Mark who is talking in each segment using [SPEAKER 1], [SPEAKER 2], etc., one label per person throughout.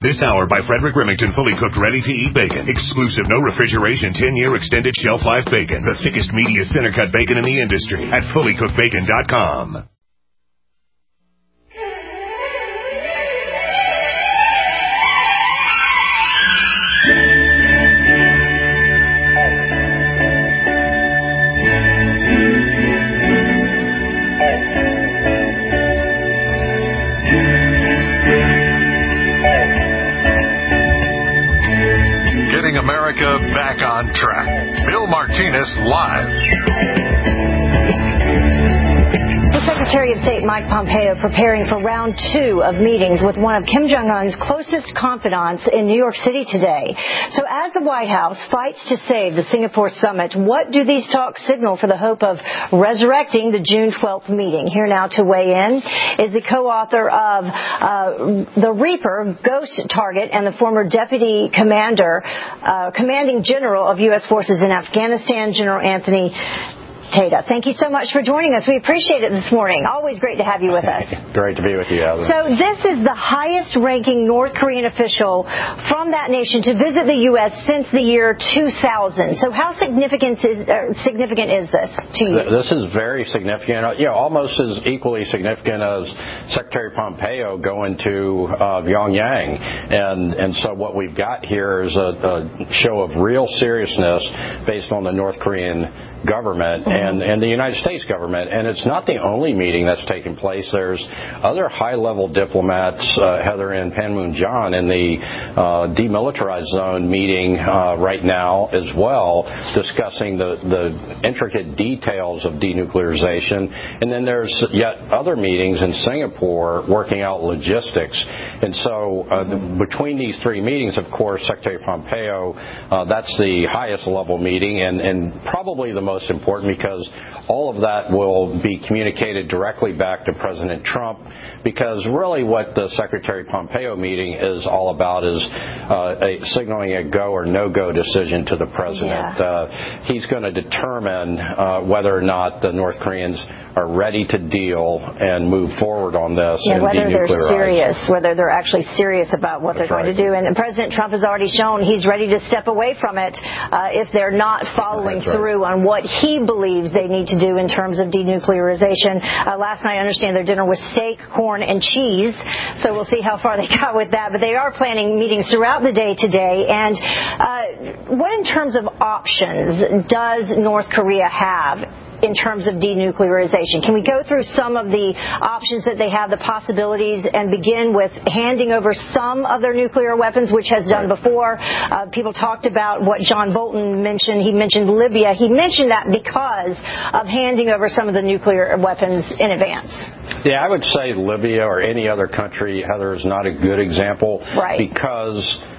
[SPEAKER 1] This hour by Frederick Remington, fully cooked, ready-to-eat bacon. Exclusive, no refrigeration, 10-year extended shelf life bacon. The thickest, meatiest center-cut bacon in the industry at fullycookedbacon.com.
[SPEAKER 2] America back on track. Bill Martinez live.
[SPEAKER 3] The Secretary of State Mike Pompeo preparing for round 2 of meetings with one of Kim Jong-un's closest confidants in New York City today. So as the White House fights to save the Singapore summit, what do these talks signal for the hope of resurrecting the June 12th meeting? Here now to weigh in is the co-author of The Reaper, Ghost Target, and the former Deputy Commanding General of U.S. Forces in Afghanistan, General Anthony Tata. Thank you so much for joining us. We appreciate it this morning. Always great to have you with us.
[SPEAKER 4] Great to be with you, Heather.
[SPEAKER 3] So this is the highest-ranking North Korean official from that nation to visit the U.S. since the year 2000. So how significant is this to you?
[SPEAKER 4] This is very significant. Almost as equally significant as Secretary Pompeo going to Pyongyang. And so what we've got here is a show of real seriousness based on the North Korean government and the United States government. And it's not the only meeting that's taking place. There's other high-level diplomats, Heather, in Panmunjom in the demilitarized zone meeting right now as well, discussing the intricate details of denuclearization. And then there's yet other meetings in Singapore working out logistics. And so between these 3 meetings, of course, Secretary Pompeo, that's the highest level meeting and probably the most important because all of that will be communicated directly back to President Trump, because really what the Secretary Pompeo meeting is all about is signaling a go or no-go decision to the president. Yeah. He's going to determine whether or not the North Koreans are ready to deal and move forward on this and
[SPEAKER 3] whether
[SPEAKER 4] denuclearize.
[SPEAKER 3] They're serious, whether they're actually serious about what they're going to do. And President Trump has already shown he's ready to step away from it if they're not following through on what he believes they need to do in terms of denuclearization. Last night, I understand their dinner was steak, corn, and cheese, so we'll see how far they got with that. But they are planning meetings throughout the day today. And what, in terms of options, does North Korea have in terms of denuclearization? Can we go through some of the options that they have, the possibilities, and begin with handing over some of their nuclear weapons, which has done before? People talked about what John Bolton mentioned. He mentioned Libya. He mentioned that because of handing over some of the nuclear weapons in advance.
[SPEAKER 4] Yeah, I would say Libya or any other country, Heather, is not a good example because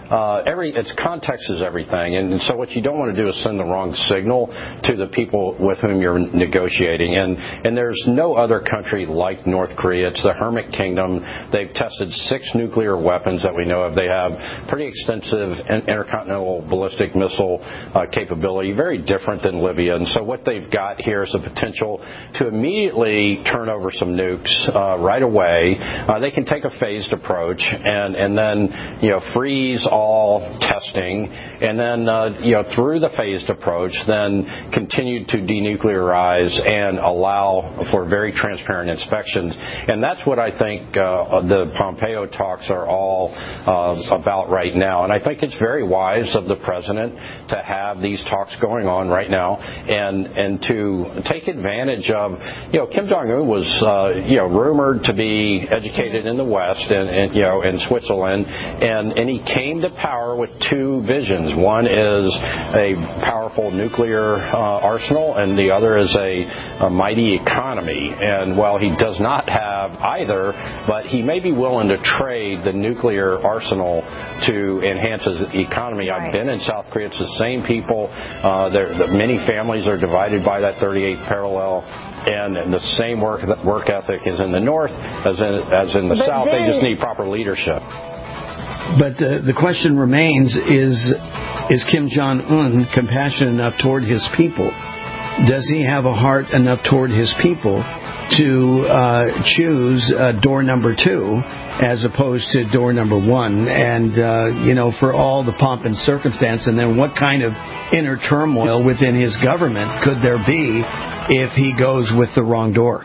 [SPEAKER 4] its context is everything, and so what you don't want to do is send the wrong signal to the people with whom you're negotiating. And there's no other country like North Korea. It's the Hermit Kingdom. They've tested 6 nuclear weapons that we know of. They have pretty extensive intercontinental ballistic missile capability, very different than Libya. And so what they've got here is the potential to immediately turn over some nukes right away. They can take a phased approach and then freeze all testing, and then through the phased approach, then continue to denuclearize and allow for very transparent inspections. And that's what I think the Pompeo talks are all about right now. And I think it's very wise of the president to have these talks going on right now and to take advantage of, Kim Jong-un was rumored to be educated in the West and in Switzerland, and he came to power with 2 visions. One is a powerful nuclear arsenal, and the other is a mighty economy. And while he does not have either, but he may be willing to trade the nuclear arsenal to enhance his economy. I've been in South Korea. It's the same people. Many families are divided by that 38th parallel. And the same work ethic is in the North as in the South. They just need proper leadership.
[SPEAKER 5] But the question remains, is Kim Jong-un compassionate enough toward his people? Does he have a heart enough toward his people to choose door number 2 as opposed to door number 1. And, for all the pomp and circumstance, and then what kind of inner turmoil within his government could there be if he goes with the wrong door?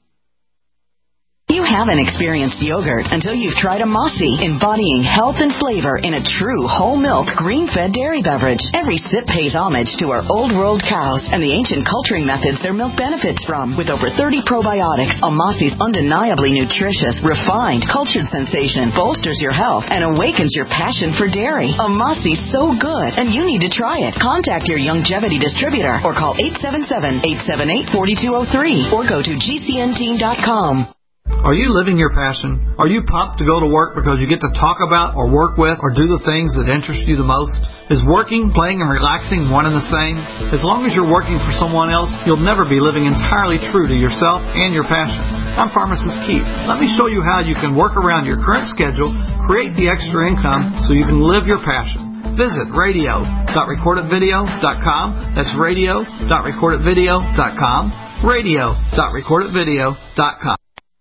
[SPEAKER 6] You haven't experienced yogurt until you've tried a Mossy, embodying health and flavor in a true whole milk, green-fed dairy beverage. Every sip pays homage to our old world cows and the ancient culturing methods their milk benefits from. With over 30 probiotics, a Mossy's undeniably nutritious, refined, cultured sensation bolsters your health and awakens your passion for dairy. A Mossy's so good, and you need to try it. Contact your Youngevity distributor or call 877-878-4203 or go to gcnteam.com.
[SPEAKER 7] Are you living your passion? Are you pumped to go to work because you get to talk about or work with or do the things that interest you the most? Is working, playing, and relaxing one and the same? As long as you're working for someone else, you'll never be living entirely true to yourself and your passion. I'm Pharmacist Keith. Let me show you how you can work around your current schedule, create the extra income so you can live your passion. Visit radio.recordedvideo.com. That's radio.recordedvideo.com. radio.recordedvideo.com.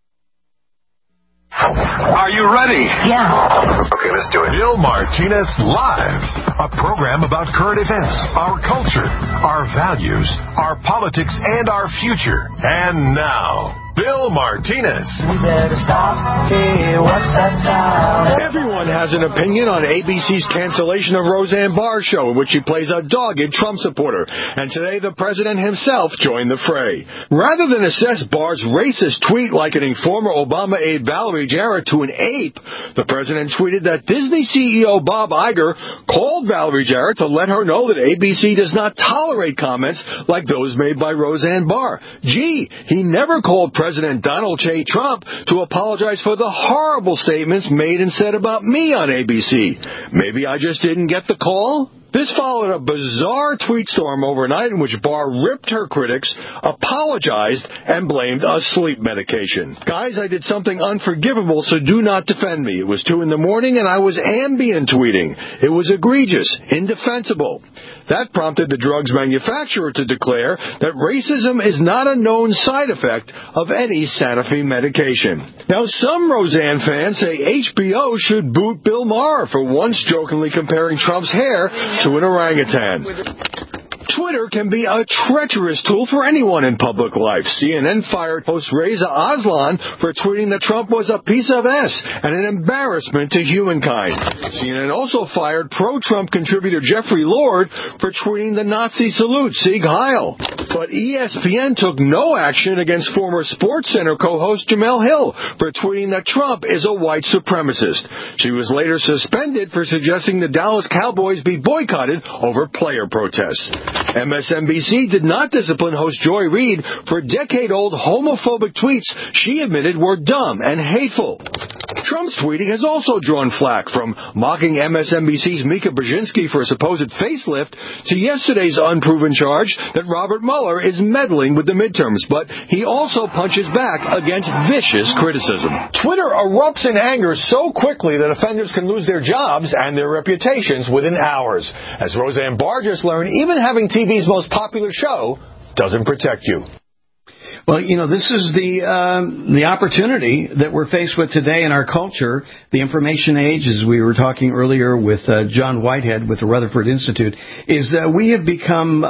[SPEAKER 2] Are you ready?
[SPEAKER 6] Yeah.
[SPEAKER 2] Okay, let's do it. Bill Martinez Live, a program about current events, our culture, our values, our politics, and our future. And now, Bill Martinez.
[SPEAKER 8] We better stop. Hey, what's that sound?
[SPEAKER 9] Everyone has an opinion on ABC's cancellation of Roseanne Barr's show, in which she plays a dogged Trump supporter. And today, the president himself joined the fray. Rather than assess Barr's racist tweet likening former Obama aide Valerie Jarrett to an ape, the president tweeted that Disney CEO Bob Iger called Valerie Jarrett to let her know that ABC does not tolerate comments like those made by Roseanne Barr. Gee, he never called President Donald J. Trump to apologize for the horrible statements made and said about me on ABC. Maybe I just didn't get the call? This followed a bizarre tweet storm overnight in which Barr ripped her critics, apologized, and blamed a sleep medication. Guys, I did something unforgivable, so do not defend me. It was 2 a.m. and I was Ambien tweeting. It was egregious, indefensible. That prompted the drugs manufacturer to declare that racism is not a known side effect of any Sanofi medication. Now, some Roseanne fans say HBO should boot Bill Maher for once jokingly comparing Trump's hair to an orangutan. Twitter can be a treacherous tool for anyone in public life. CNN fired host Reza Aslan for tweeting that Trump was a piece of S and an embarrassment to humankind. CNN also fired pro-Trump contributor Jeffrey Lord for tweeting the Nazi salute, Sieg Heil. But ESPN took no action against former SportsCenter co-host Jemele Hill for tweeting that Trump is a white supremacist. She was later suspended for suggesting the Dallas Cowboys be boycotted over player protests. MSNBC did not discipline host Joy Reid for decade-old homophobic tweets she admitted were dumb and hateful. Trump's tweeting has also drawn flack, from mocking MSNBC's Mika Brzezinski for a supposed facelift to yesterday's unproven charge that Robert Mueller is meddling with the midterms, but he also punches back against vicious criticism. Twitter erupts in anger so quickly that offenders can lose their jobs and their reputations within hours. As Roseanne Barr just learned, even having TV's most popular show doesn't protect you.
[SPEAKER 5] Well, this is the opportunity that we're faced with today in our culture. The information age, as we were talking earlier with John Whitehead with the Rutherford Institute, is we have become,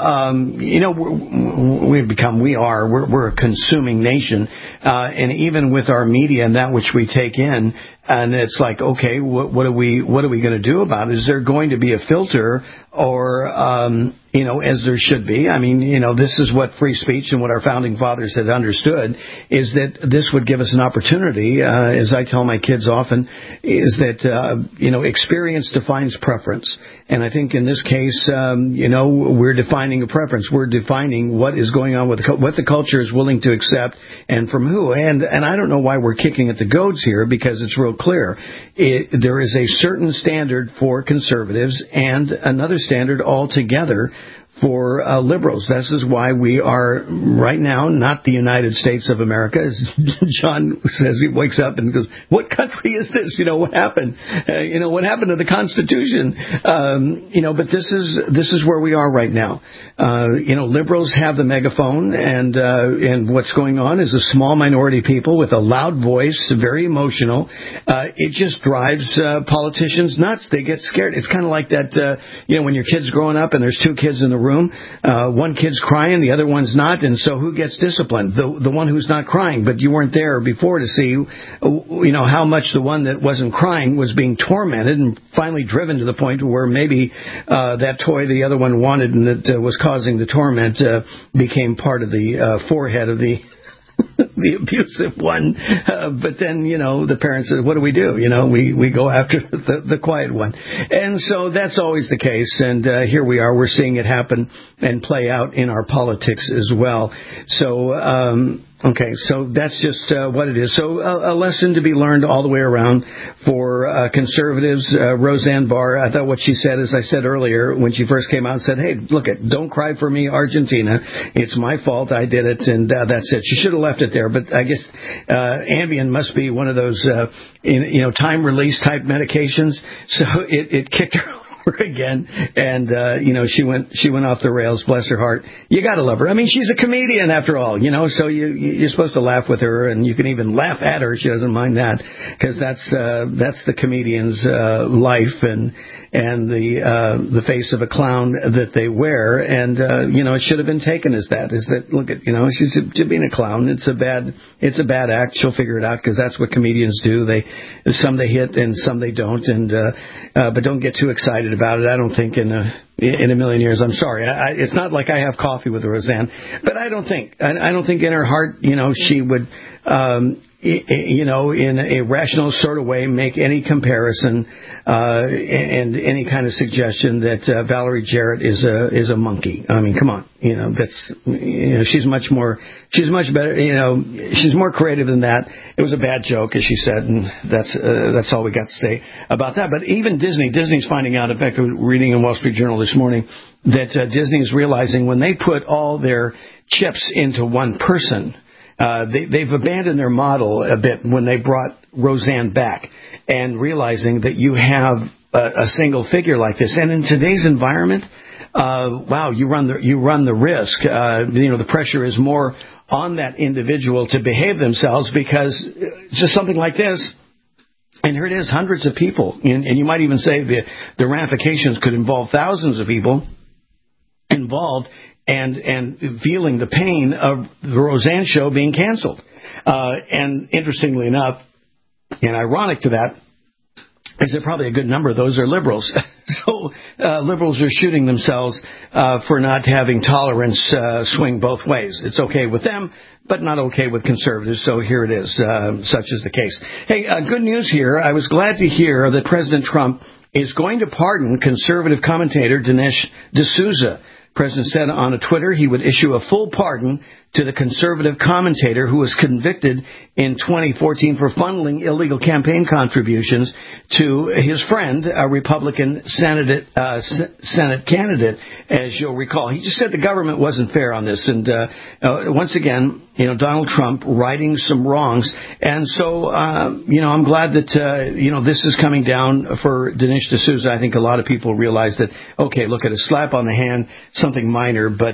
[SPEAKER 5] we're a consuming nation, and even with our media and that which we take in, and it's like, okay, what are we going to do about it? Is there going to be a filter, or as there should be? I mean, this is what free speech and what our founding fathers had understood, is that this would give us an opportunity, as I tell my kids often, is that, experience defines preference. And I think in this case, we're defining a preference. We're defining what is going on with what the culture is willing to accept and from who. And I don't know why we're kicking at the goads here, because it's real clear. There is a certain standard for conservatives and another standard altogether for liberals. This is why we are right now not the United States of America. As John says, he wakes up and goes, "What country is this? What happened? What happened to the Constitution?" But this is where we are right now. Liberals have the megaphone, and what's going on is a small minority of people with a loud voice, very emotional. It just drives politicians nuts. They get scared. It's kind of like that, when your kid's growing up and there's two kids in the room, one kid's crying, the other one's not, and so who gets disciplined? The one who's not crying, but you weren't there before to see, how much the one that wasn't crying was being tormented and finally driven to the point where maybe that toy the other one wanted and that was causing the torment became part of the forehead of the the abusive one. But then, the parents said, what do? We go after the quiet one. And so that's always the case. And here we are. We're seeing it happen and play out in our politics as well. So, okay, so that's just what it is. So a lesson to be learned all the way around for conservatives. Roseanne Barr, I thought what she said, as I said earlier, when she first came out and said, hey, look, don't cry for me, Argentina. It's my fault. I did it, and that's it. She should have left it there. But I guess Ambien must be one of those, time-release type medications. So it kicked her again, and she went off the rails. Bless her heart. You got to love her. I mean, she's a comedian after all, so you're supposed to laugh with her, and you can even laugh at her. She doesn't mind that, because that's the comedian's life and the face of a clown that they wear, and it should have been taken as that. Is that, look at, she's being a clown. It's a bad act. She'll figure it out, because that's what comedians do. Some they hit and some they don't, and but don't get too excited about it. I don't think in a million years. I'm sorry. It's not like I have coffee with Roseanne, but I don't think in her heart, she would, in a rational sort of way, make any comparison and any kind of suggestion that Valerie Jarrett is a monkey. I mean, come on, that's she's much better. She's more creative than that. It was a bad joke, as she said, and that's all we got to say about that. But even Disney's finding out. In fact, reading in Wall Street Journal this morning that Disney is realizing when they put all their chips into one person. They've abandoned their model a bit when they brought Roseanne back, and realizing that you have a single figure like this. And in today's environment, you run the risk. The pressure is more on that individual to behave themselves, because just something like this. And here it is, hundreds of people, and you might even say the ramifications could involve thousands of people involved. And feeling the pain of the Roseanne show being canceled. And interestingly enough, and ironic to that, is that probably a good number of those are liberals. So liberals are shooting themselves for not having tolerance swing both ways. It's okay with them, but not okay with conservatives. So here it is. Such is the case. Hey, good news here. I was glad to hear that President Trump is going to pardon conservative commentator Dinesh D'Souza. The president said on a Twitter he would issue a full pardon to the conservative commentator who was convicted in 2014 for funneling illegal campaign contributions to his friend, a Republican Senate candidate, as you'll recall. He just said the government wasn't fair on this. And once again, Donald Trump righting some wrongs. And so, I'm glad that, this is coming down for Dinesh D'Souza. I think a lot of people realize that, okay, look at a slap on the hand, something minor, but,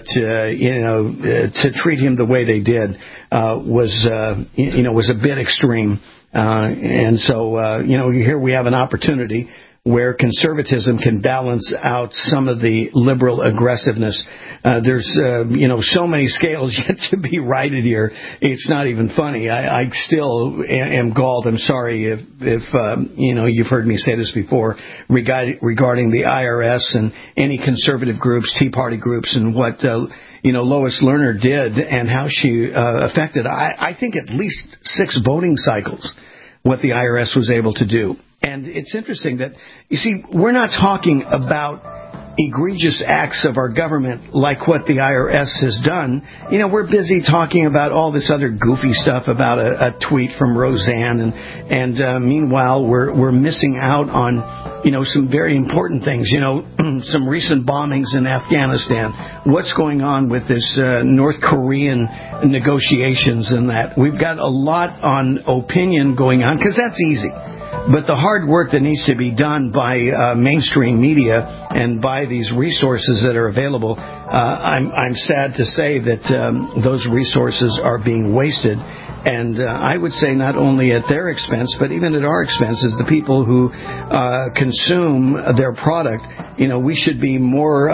[SPEAKER 5] to treat him the way they did was a bit extreme. And so, here we have an opportunity where conservatism can balance out some of the liberal aggressiveness. There's, so many scales yet to be righted here. It's not even funny. I still am galled. I'm sorry if you've heard me say this before regarding the IRS and any conservative groups, Tea Party groups, and what, Lois Lerner did and how she affected, I think, at least 6 voting cycles, what the IRS was able to do. And it's interesting that, you see, we're not talking about egregious acts of our government, like what the IRS has done, we're busy talking about all this other goofy stuff about a tweet from Roseanne, and meanwhile we're missing out on some very important things. Some recent bombings in Afghanistan. What's going on with this North Korean negotiations and that? We've got a lot on opinion going on because that's easy. But the hard work that needs to be done by mainstream media and by these resources that are available, I'm sad to say that those resources are being wasted. And I would say not only at their expense, but even at our expense, as the people who consume their product. We should be more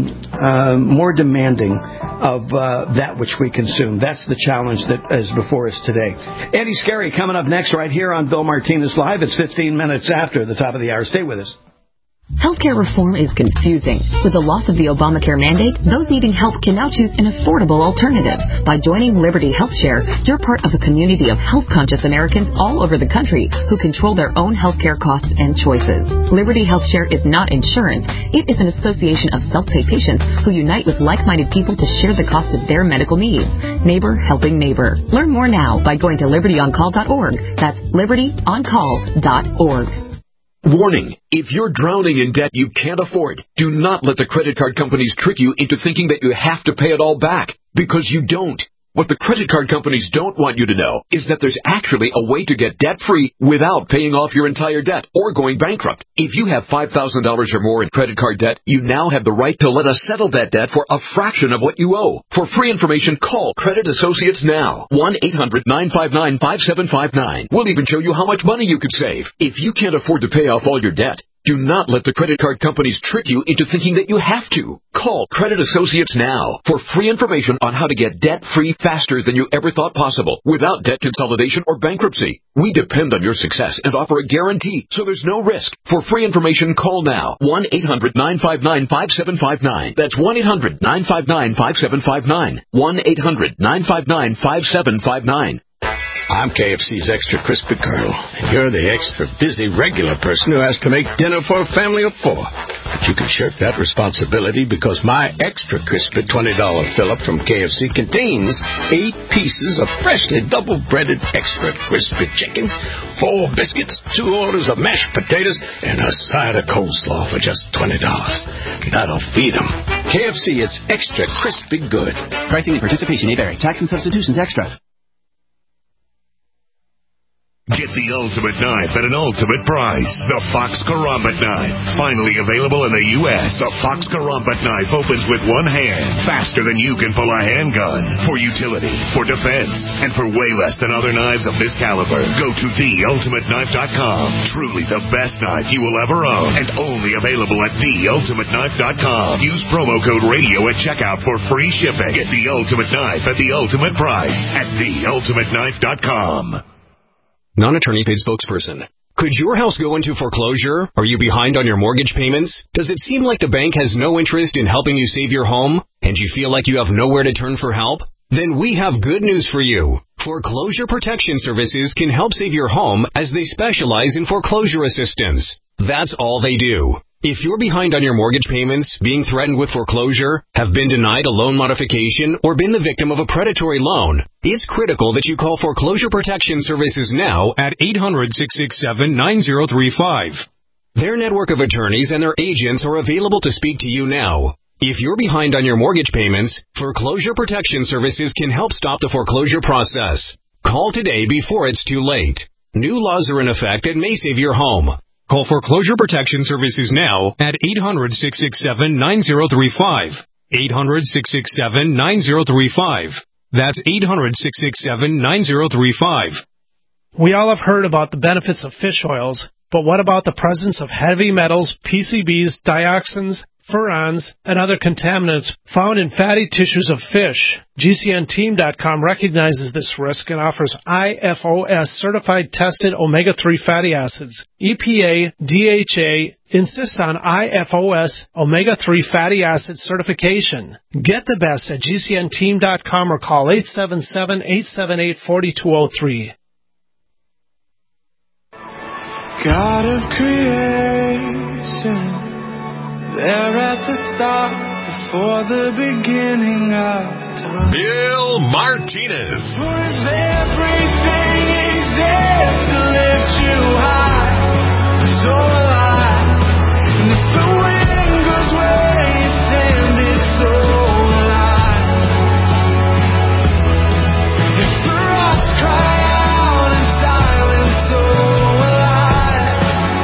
[SPEAKER 5] demanding of that which we consume. That's the challenge that is before us today. Eddie Scarry coming up next right here on Bill Martinez Live. It's 15 minutes after the top of the hour. Stay with us.
[SPEAKER 10] Healthcare reform is confusing. With the loss of the Obamacare mandate, those needing help can now choose an affordable alternative. By joining Liberty HealthShare, you're part of a community of health-conscious Americans all over the country who control their own healthcare costs and choices. Liberty HealthShare is not insurance. It is an association of self-pay patients who unite with like-minded people to share the cost of their medical needs. Neighbor helping neighbor. Learn more now by going to libertyoncall.org. That's libertyoncall.org.
[SPEAKER 11] Warning, if you're drowning in debt you can't afford, do not let the credit card companies trick you into thinking that you have to pay it all back, because you don't. What the credit card companies don't want you to know is that there's actually a way to get debt-free without paying off your entire debt or going bankrupt. If you have $5,000 or more in credit card debt, you now have the right to let us settle that debt for a fraction of what you owe. For free information, call Credit Associates now. 1-800-959-5759. We'll even show you how much money you could save. If you can't afford to pay off all your debt, do not let the credit card companies trick you into thinking that you have to. Call Credit Associates now for free information on how to get debt-free faster than you ever thought possible without debt consolidation or bankruptcy. We depend on your success and offer a guarantee, so there's no risk. For free information, call now. 1-800-959-5759. That's 1-800-959-5759. 1-800-959-5759.
[SPEAKER 12] I'm KFC's Extra Crispy Colonel, and you're the extra busy regular person who has to make dinner for a family of 4. But you can shirk that responsibility because my Extra Crispy $20 fill-up from KFC contains 8 pieces of freshly double-breaded extra crispy chicken, 4 biscuits, 2 orders of mashed potatoes, and a side of coleslaw for just $20. That'll feed them. KFC, it's extra crispy good.
[SPEAKER 13] Pricing and participation may vary. Tax and substitutions extra.
[SPEAKER 1] Get the ultimate knife at an ultimate price. The Fox Karambit knife. Finally available in the U.S. The Fox Karambit knife opens with one hand, faster than you can pull a handgun. For utility, for defense, and for way less than other knives of this caliber. Go to theultimateknife.com. Truly the best knife you will ever own, and only available at theultimateknife.com. Use promo code radio at checkout for free shipping. Get the ultimate knife at the ultimate price at theultimateknife.com.
[SPEAKER 14] Non-attorney paid spokesperson. Could your house go into foreclosure? Are you behind on your mortgage payments? Does it seem like the bank has no interest in helping you save your home, and you feel like you have nowhere to turn for help? Then we have good news for you. Foreclosure Protection Services can help save your home as they specialize in foreclosure assistance. That's all they do. If you're behind on your mortgage payments, being threatened with foreclosure, have been denied a loan modification, or been the victim of a predatory loan, it's critical that you call Foreclosure Protection Services now at 800-667-9035. Their network of attorneys and their agents are available to speak to you now. If you're behind on your mortgage payments, Foreclosure Protection Services can help stop the foreclosure process. Call today before it's too late. New laws are in effect that may save your home. Call Foreclosure Protection Services now at 800-667-9035. 800-667-9035. That's 800-667-9035.
[SPEAKER 15] We all have heard about the benefits of fish oils, but what about the presence of heavy metals, PCBs, dioxins, furans, and other contaminants found in fatty tissues of fish? GCNteam.com recognizes this risk and offers IFOS certified tested omega-3 fatty acids. EPA, DHA insists on IFOS omega-3 fatty acid certification. Get the best at GCNteam.com or call 877-878-4203.
[SPEAKER 8] God of creation, there at the before the beginning of time.
[SPEAKER 2] Bill Martinez.
[SPEAKER 8] Or if everything exists to lift you high, so alive. And if the wind goes where you stand, it's so alive. If the rocks cry out in silence, so alive.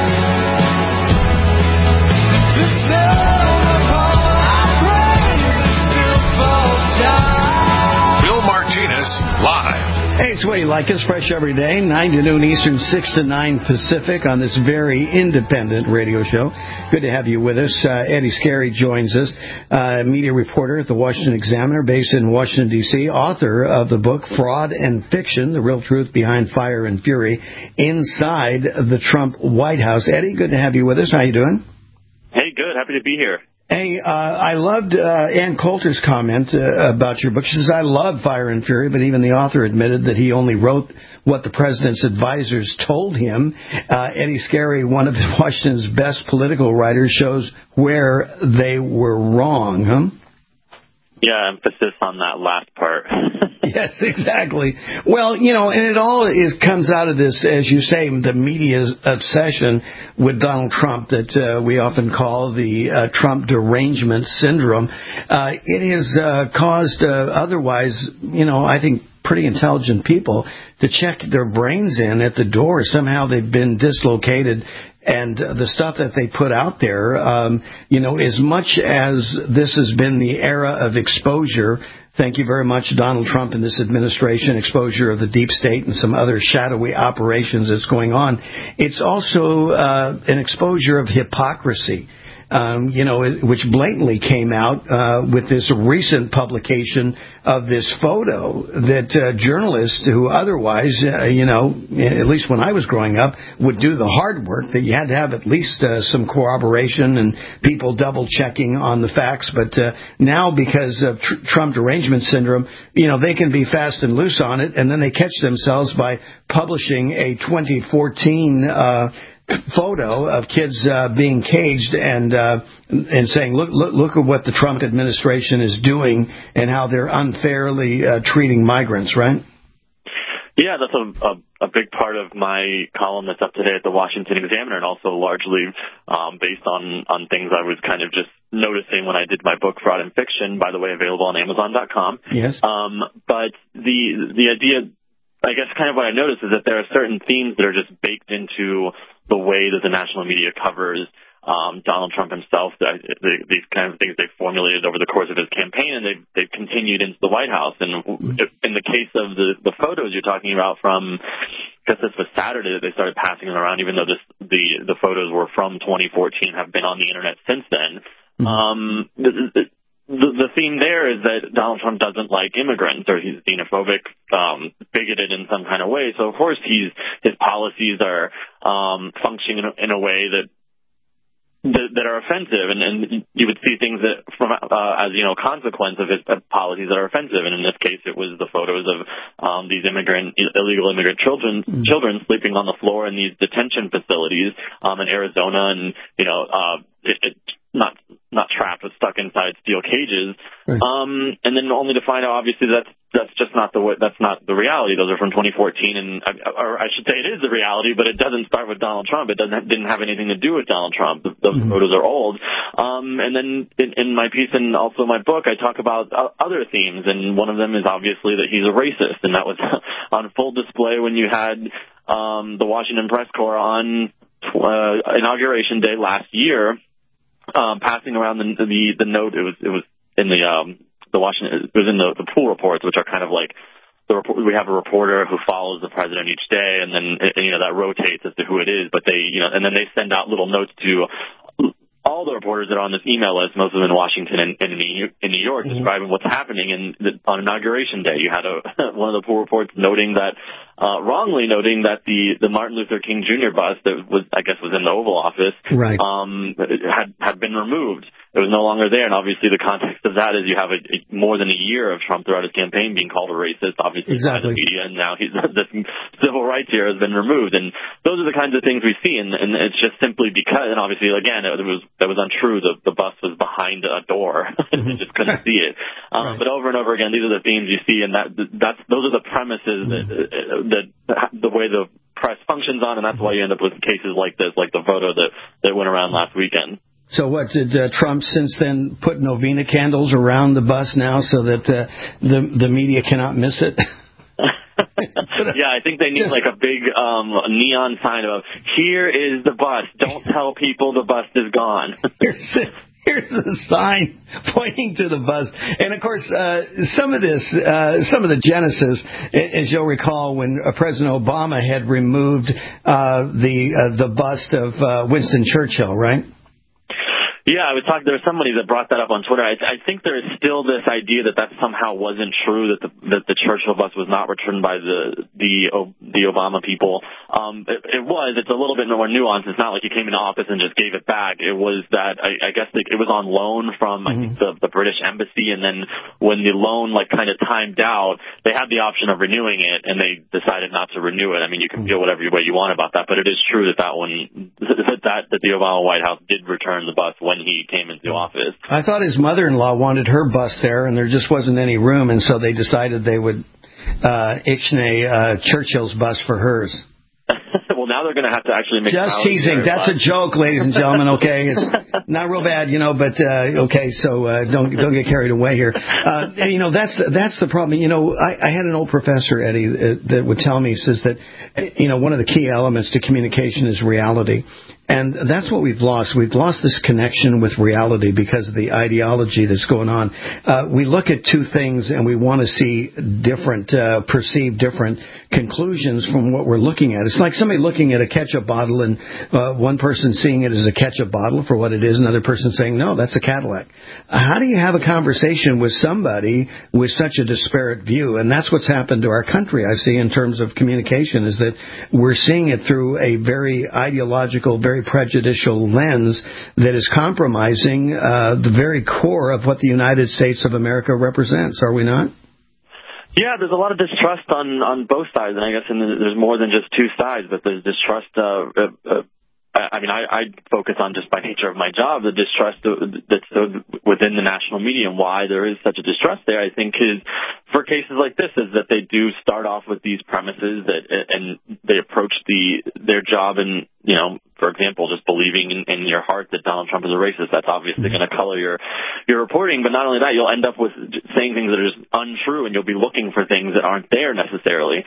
[SPEAKER 8] If the sound of all our praises still falls shy.
[SPEAKER 2] Bill Martinez, live.
[SPEAKER 5] Hey, it's Way You Like Us, fresh every day, 9 to noon Eastern, 6 to 9 Pacific on this very independent radio show. Good to have you with us. Eddie Scarry joins us, media reporter at the Washington Examiner, based in Washington, D.C., author of the book Fraud and Fiction, The Real Truth Behind Fire and Fury Inside the Trump White House. Eddie, good to have you with us. How you doing?
[SPEAKER 16] Hey, good. Happy to be here.
[SPEAKER 5] Hey, I loved Ann Coulter's comment about your book. She says, I love Fire and Fury, but even the author admitted that he only wrote what the president's advisors told him. Eddie Scarry, one of Washington's best political writers, shows where they were wrong, huh?
[SPEAKER 16] Yeah, emphasis on that last part.
[SPEAKER 5] Yes, exactly. Well, and it all comes out of this, as you say, the media's obsession with Donald Trump that we often call the Trump derangement syndrome. It has caused otherwise, I think, pretty intelligent people to check their brains in at the door. Somehow they've been dislocated. And the stuff that they put out there, as much as this has been the era of exposure, thank you very much, Donald Trump and this administration, exposure of the deep state and some other shadowy operations that's going on, it's also an exposure of hypocrisy. Which blatantly came out with this recent publication of this photo that journalists who otherwise, at least when I was growing up, would do the hard work, that you had to have at least some corroboration and people double-checking on the facts. But now, because of Trump derangement syndrome, they can be fast and loose on it, and then they catch themselves by publishing a 2014 photo of kids being caged and saying, look at what the Trump administration is doing and how they're unfairly treating migrants, right?
[SPEAKER 16] Yeah, that's a big part of my column that's up today at the Washington Examiner, and also largely based on things I was kind of just noticing when I did my book, Fraud and Fiction, by the way, available on Amazon.com.
[SPEAKER 5] Yes.
[SPEAKER 16] But the idea, I guess kind of what I noticed is that there are certain themes that are just baked into the way that the national media covers Donald Trump himself. These kind of things they formulated over the course of his campaign, and they've continued into the White House. And in the case of the photos you're talking about from, because this was Saturday that they started passing them around, even though the photos were from 2014, have been on the internet since then. The theme there is that Donald Trump doesn't like immigrants, or he's xenophobic, bigoted in some kind of way. So of course his policies are functioning in a way that are offensive, and you would see things that from as consequence of his policies that are offensive. And in this case, it was the photos of these illegal immigrant children sleeping on the floor in these detention facilities in Arizona, and not trapped, but stuck inside steel cages. Right. And then only to find out, obviously, that's just not that's not the reality. Those are from 2014, or I should say it is the reality, but it doesn't start with Donald Trump. It didn't have anything to do with Donald Trump. Those photos are old. And then in my piece and also my book, I talk about other themes, and one of them is obviously that he's a racist, and that was on full display when you had the Washington Press Corps on Inauguration Day last year. Passing around the note, it was in the Washington, it was in the pool reports, which are kind of like we have a reporter who follows the president each day, and then that rotates as to who it is. But and then they send out little notes to all the reporters that are on this email list, most of them in Washington and in New York, describing what's happening. And on Inauguration Day, you had one of the pool reports noting that wrongly noting that the Martin Luther King Jr. bust that was in the Oval Office,
[SPEAKER 5] right,
[SPEAKER 16] had been removed. It was no longer there, and obviously the context of that is you have more than a year of Trump throughout his campaign being called a racist, obviously by the media, and now the civil rights here has been removed. And those are the kinds of things we see, and it's just simply because, and obviously, again, that was untrue. The bus was behind a door. You just couldn't see it. But over and over again, these are the themes you see, and those are the premises that the way the press functions on, and that's why you end up with cases like this, like the photo that went around last weekend.
[SPEAKER 5] So what, did Trump since then put novena candles around the bus now so that the media cannot miss it?
[SPEAKER 16] Yeah, I think they need like a big neon sign of, here is the bus. Don't tell people the bus is gone.
[SPEAKER 5] Here's the sign pointing to the bus. And, of course, some of the genesis, as you'll recall, when President Obama had removed the bust of Winston Churchill, right?
[SPEAKER 16] Yeah, there was somebody that brought that up on Twitter. I think there is still this idea that somehow wasn't true, that the Churchill bus was not returned by the Obama people. It was. It's a little bit more nuanced. It's not like he came into office and just gave it back. It was that I guess it was on loan from I think the British embassy, and then when the loan kind of timed out, they had the option of renewing it, and they decided not to renew it. I mean, you can feel whatever way you want about that, but it is true that the Obama White House did return the bus when he came into office.
[SPEAKER 5] I thought his mother-in-law wanted her bus there, and there just wasn't any room, and so they decided they would ixnay Churchill's bus for hers.
[SPEAKER 16] Well, now they're going to have to actually make
[SPEAKER 5] just teasing. That's a joke, ladies and gentlemen. Okay, it's not real bad, but okay. So don't get carried away here. And, that's the problem. I had an old professor, Eddie, that would tell me, he says that one of the key elements to communication is reality. And that's what we've lost. We've lost this connection with reality because of the ideology that's going on. We look at two things and we want to see perceive different conclusions from what we're looking at. It's like somebody looking at a ketchup bottle and one person seeing it as a ketchup bottle for what it is, another person saying, no, that's a Cadillac. How do you have a conversation with somebody with such a disparate view? And that's what's happened to our country, I see, in terms of communication, is that we're seeing it through a very ideological, very prejudicial lens that is compromising the very core of what the United States of America represents. Are we not?
[SPEAKER 16] Yeah, there's a lot of distrust on both sides, and I guess there's more than just two sides, but there's distrust. I focus on, just by nature of my job, the distrust that's within the national media, and why there is such a distrust there, I think, is for cases like this, is that they do start off with these premises and they approach their job in, for example, just believing in your heart that Donald Trump is a racist. That's obviously going to color your reporting, but not only that, you'll end up with saying things that are just untrue, and you'll be looking for things that aren't there necessarily.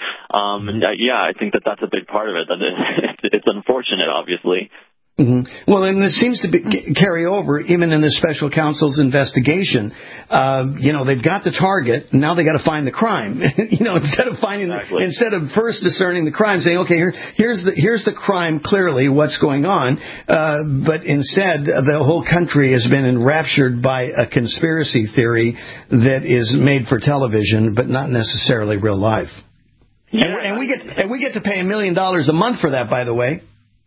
[SPEAKER 16] I think that's a big part of it. It's unfortunate, obviously.
[SPEAKER 5] Mm-hmm. Well, and it seems to carry over even in the special counsel's investigation. They've got the target, now they got to find the crime. Instead of first discerning the crime, saying, okay, here's the crime, clearly what's going on. But instead, the whole country has been enraptured by a conspiracy theory that is made for television, but not necessarily real life. Yeah. And we get to pay $1 million a month for that, by the way.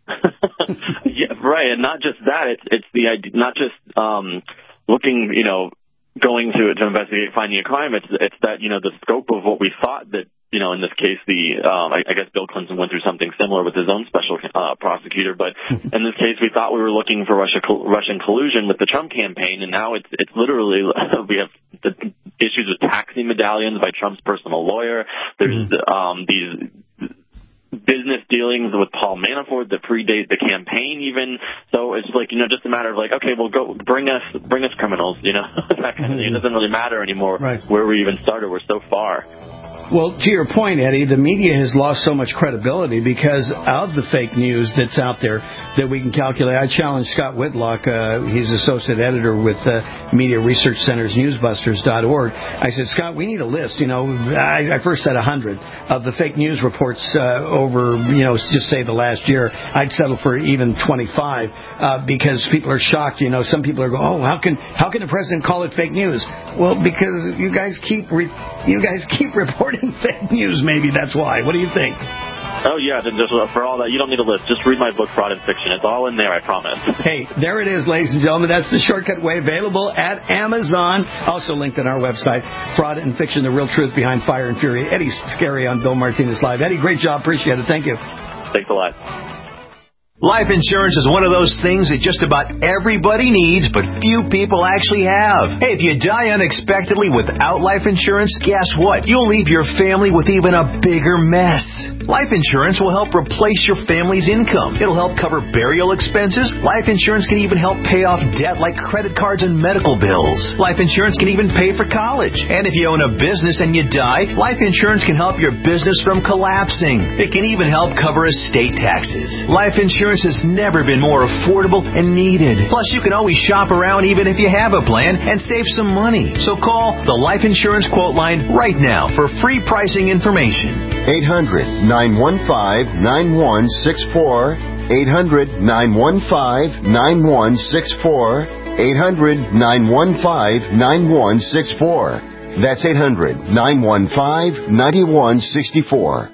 [SPEAKER 16] Yeah, right, and not just that. It's the idea, not just looking, going to investigate, finding a crime. It's that the scope of what we thought that in this case I guess Bill Clinton went through something similar with his own special prosecutor, but in this case we thought we were looking for Russian collusion with the Trump campaign, and now it's literally we have the issues with taxi medallions by Trump's personal lawyer. There's these business dealings with Paul Manafort that predate the campaign even. So it's just a matter of okay, well, go bring us criminals, that kind of thing. It doesn't really matter anymore where we even started. We're so far.
[SPEAKER 5] Well, to your point, Eddie, the media has lost so much credibility because of the fake news that's out there that we can calculate. I challenged Scott Whitlock. He's associate editor with Media Research Center's newsbusters.org. I said, Scott, we need a list. I first said 100 of the fake news reports over, just say the last year. I'd settle for even 25 because people are shocked. Some people are going, oh, how can the president call it fake news? Well, because you guys keep reporting spreading fake news. Maybe that's why. What do you think?
[SPEAKER 16] Oh, yeah, then just for all that, you don't need a list. Just read my book, Fraud and Fiction. It's all in there, I promise.
[SPEAKER 5] Hey, there it is, ladies and gentlemen. That's the shortcut way, available at Amazon. Also linked on our website, Fraud and Fiction, the real truth behind Fire and Fury. Eddie Scary on Bill Martinez Live. Eddie, great job. Appreciate it. Thank you.
[SPEAKER 16] Thanks a lot.
[SPEAKER 17] Life insurance is one of those things that just about everybody needs, but few people actually have. Hey, if you die unexpectedly without life insurance, guess what? You'll leave your family with even a bigger mess. Life insurance will help replace your family's income. It'll help cover burial expenses. Life insurance can even help pay off debt like credit cards and medical bills. Life insurance can even pay for college. And if you own a business and you die, life insurance can help your business from collapsing. It can even help cover estate taxes. Life insurance has never been more affordable and needed. Plus, you can always shop around even if you have a plan and save some money. So call the Life Insurance Quote Line right now for free pricing information.
[SPEAKER 18] 800-915-9164. 800-915-9164. 800-915-9164. That's 800-915-9164.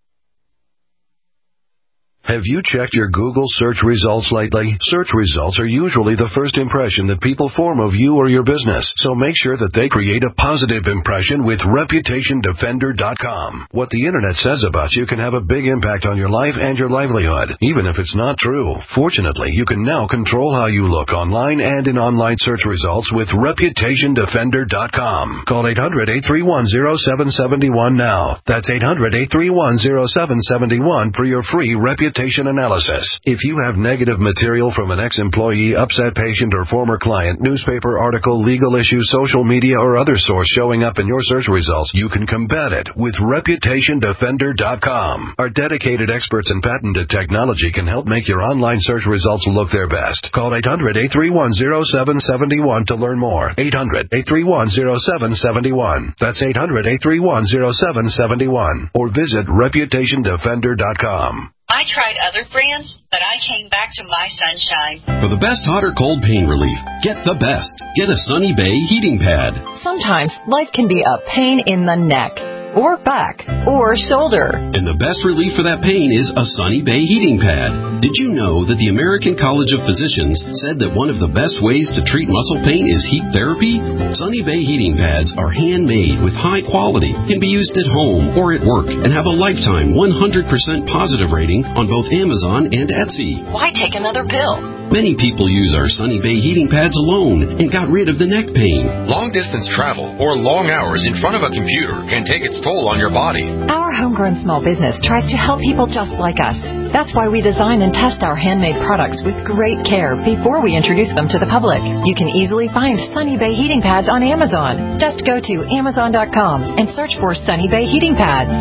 [SPEAKER 2] Have you checked your Google search results lately? Search results are usually the first impression that people form of you or your business, so make sure that they create a positive impression with ReputationDefender.com. What the Internet says about you can have a big impact on your life and your livelihood, even if it's not true. Fortunately, you can now control how you look online and in online search results with ReputationDefender.com. Call 800-831-0771 now. That's 800-831-0771 for your free reputation analysis. If you have negative material from an ex-employee, upset patient, or former client, newspaper article, legal issue, social media, or other source showing up in your search results, you can combat it with ReputationDefender.com. Our dedicated experts in patented technology can help make your online search results look their best. Call 800-831-0771 to learn more. 800-831-0771. That's 800-831-0771. Or visit ReputationDefender.com.
[SPEAKER 19] I tried other brands, but I came back to my Sunshine.
[SPEAKER 20] For the best hot or cold pain relief, get the best. Get a Sunny Bay heating pad.
[SPEAKER 21] Sometimes life can be a pain in the neck, or back, or shoulder.
[SPEAKER 20] And the best relief for that pain is a Sunny Bay heating pad. Did you know that the American College of Physicians said that one of the best ways to treat muscle pain is heat therapy? Sunny Bay heating pads are handmade with high quality, can be used at home or at work, and have a lifetime 100% positive rating on both Amazon and Etsy.
[SPEAKER 21] Why take another pill?
[SPEAKER 20] Many people use our Sunny Bay heating pads alone and got rid of the neck pain.
[SPEAKER 22] Long-distance travel or long hours in front of a computer can take its toll on your body.
[SPEAKER 21] Our homegrown small business tries to help people just like us. That's why we design and test our handmade products with great care before we introduce them to the public. You can easily find Sunny Bay heating pads on Amazon. Just go to Amazon.com and search for Sunny Bay heating pads.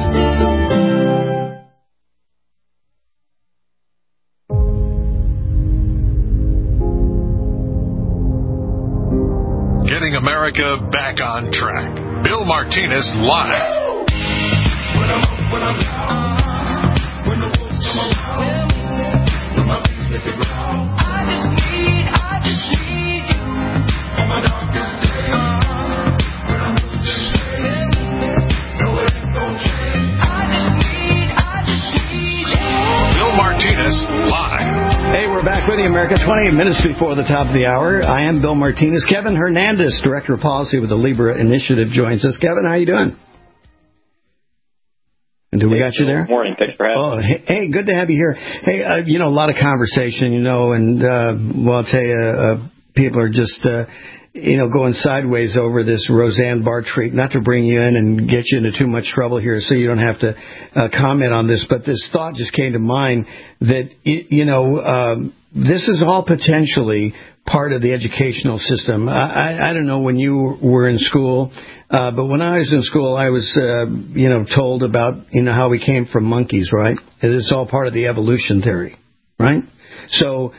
[SPEAKER 2] Getting America back on track. Bill Martinez Live. Bill Martinez Live.
[SPEAKER 5] Hey, we're back with you, America. 28 minutes before the top of the hour. I am Bill Martinez. Kevin Hernandez, Director of Policy with the Libra Initiative, joins us. Kevin, how you doing? And we got you there?
[SPEAKER 23] Good morning. Thanks for having me.
[SPEAKER 5] Hey, good to have you here. Hey, a lot of conversation, and, I'll tell you, people are just, going sideways over this Roseanne Barr tweet. Not to bring you in and get you into too much trouble here, so you don't have to comment on this, but this thought just came to mind that, this is all potentially part of the educational system. I don't know when you were in school, but when I was in school, I was, told about, how we came from monkeys, right? It's all part of the evolution theory, right? So,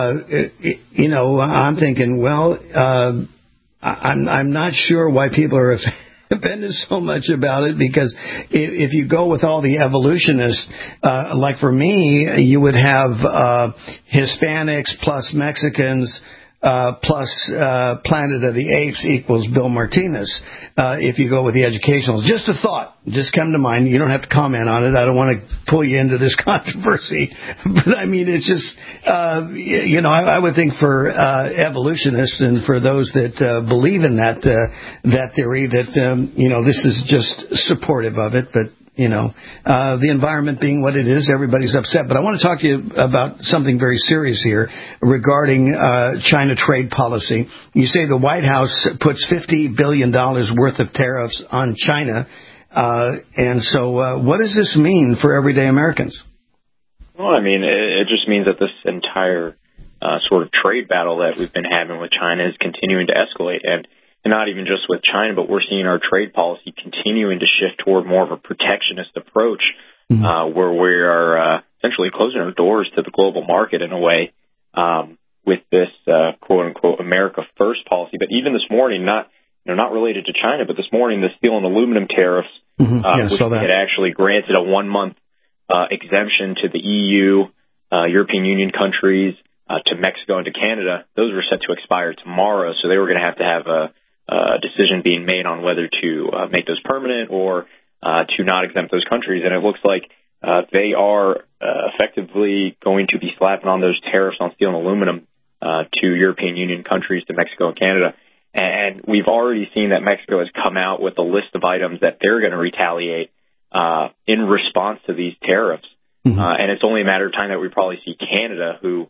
[SPEAKER 5] I'm thinking, I'm not sure why people are offended so much about it, because if you go with all the evolutionists, like for me, you would have Hispanics plus Mexicans plus Planet of the Apes equals Bill Martinez, if you go with the educational. Just a thought. Just come to mind. You don't have to comment on it. I don't want to pull you into this controversy. But, I mean, it's just, I would think for evolutionists and for those that believe in that theory that, this is just supportive of it. But, the environment being what it is, everybody's upset. But I want to talk to you about something very serious here regarding China trade policy. You say the White House puts $50 billion worth of tariffs on China. And so what does this mean for everyday Americans?
[SPEAKER 3] Well, I mean, it just means that this entire sort of trade battle that we've been having with China is continuing to escalate. And not even just with China, but we're seeing our trade policy continuing to shift toward more of a protectionist approach, where we are essentially closing our doors to the global market in a way with this quote-unquote America First policy. But even this morning, not related to China, but this morning, the steel and aluminum tariffs, which had actually granted a 1-month exemption to the EU, European Union countries, to Mexico and to Canada, those were set to expire tomorrow. So they were going to have a decision being made on whether to make those permanent or to not exempt those countries. And it looks like they are effectively going to be slapping on those tariffs on steel and aluminum to European Union countries, to Mexico and Canada. And we've already seen that Mexico has come out with a list of items that they're going to retaliate in response to these tariffs. And it's only a matter of time that we probably see Canada, who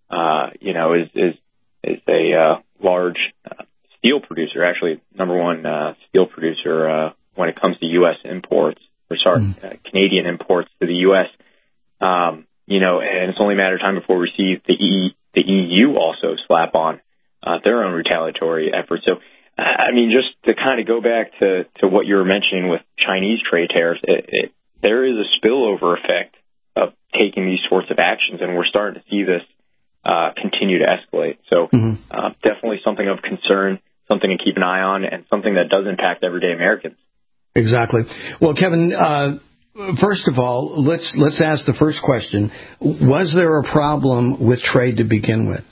[SPEAKER 3] is a large steel producer, actually number one steel producer when it comes to U.S. imports, Canadian imports to the U.S. And it's only a matter of time before we see the EU also slap on their own retaliatory efforts. So, I mean, just to kind of go back to what you were mentioning with Chinese trade tariffs, there is a spillover effect of taking these sorts of actions, and we're starting to see this continue to escalate. So definitely something of concern, something to keep an eye on, and something that does impact everyday Americans.
[SPEAKER 5] Exactly. Well, Kevin, first of all, let's ask the first question. Was there a problem with trade to begin with?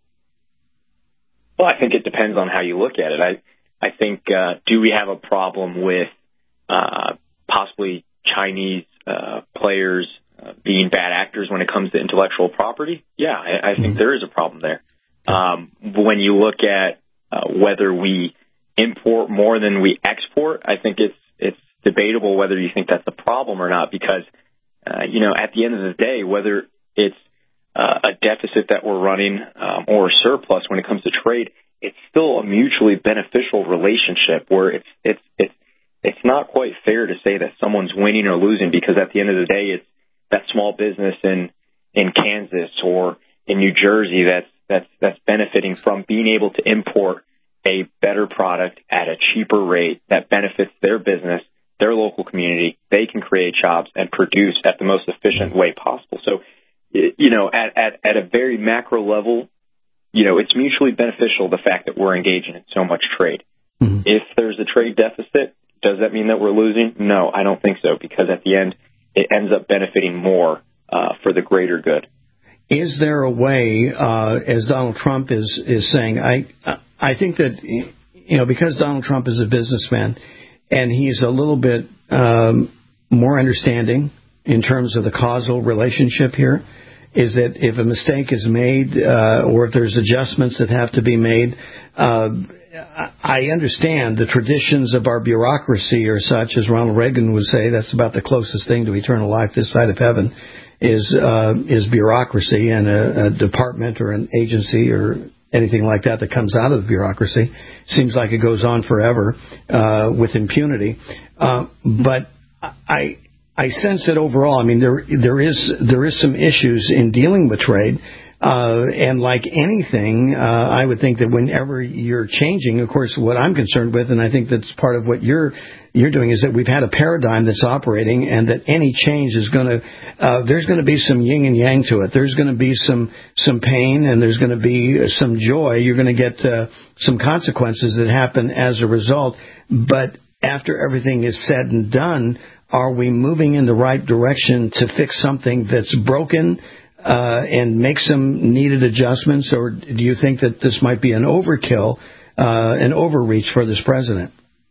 [SPEAKER 3] Well, I think it depends on how you look at it. I think, do we have a problem with possibly Chinese players being bad actors when it comes to intellectual property? Yeah, I think there is a problem there. When you look at whether we import more than we export, I think it's debatable whether you think that's a problem or not, because, at the end of the day, whether it's a deficit that we're running or a surplus when it comes to trade, it's still a mutually beneficial relationship where it's not quite fair to say that someone's winning or losing, because at the end of the day, it's that small business in Kansas or in New Jersey that's benefiting from being able to import a better product at a cheaper rate that benefits their business, their local community. They can create jobs and produce at the most efficient way possible. So, at a very macro level, it's mutually beneficial, the fact that we're engaging in so much trade. If there's a trade deficit, does that mean that we're losing? No, I don't think so, because at the end, it ends up benefiting more for the greater good.
[SPEAKER 5] Is there a way, as Donald Trump is saying, I think that, because Donald Trump is a businessman and he's a little bit more understanding in terms of the causal relationship here, is that if a mistake is made or if there's adjustments that have to be made, I understand the traditions of our bureaucracy are such, as Ronald Reagan would say, that's about the closest thing to eternal life this side of heaven, is bureaucracy, and a department or an agency or anything like that comes out of the bureaucracy seems like it goes on forever with impunity. But I sense that overall, I mean, there is some issues in dealing with trade. And like anything, I would think that whenever you're changing, of course, what I'm concerned with, and I think that's part of what you're doing, is that we've had a paradigm that's operating, and that any change is there's going to be some yin and yang to it. There's going to be some pain, and there's going to be some joy. You're going to get some consequences that happen as a result. But after everything is said and done, are we moving in the right direction to fix something that's broken? and make some needed adjustments, or do you think that this might be an overkill, an overreach for this president?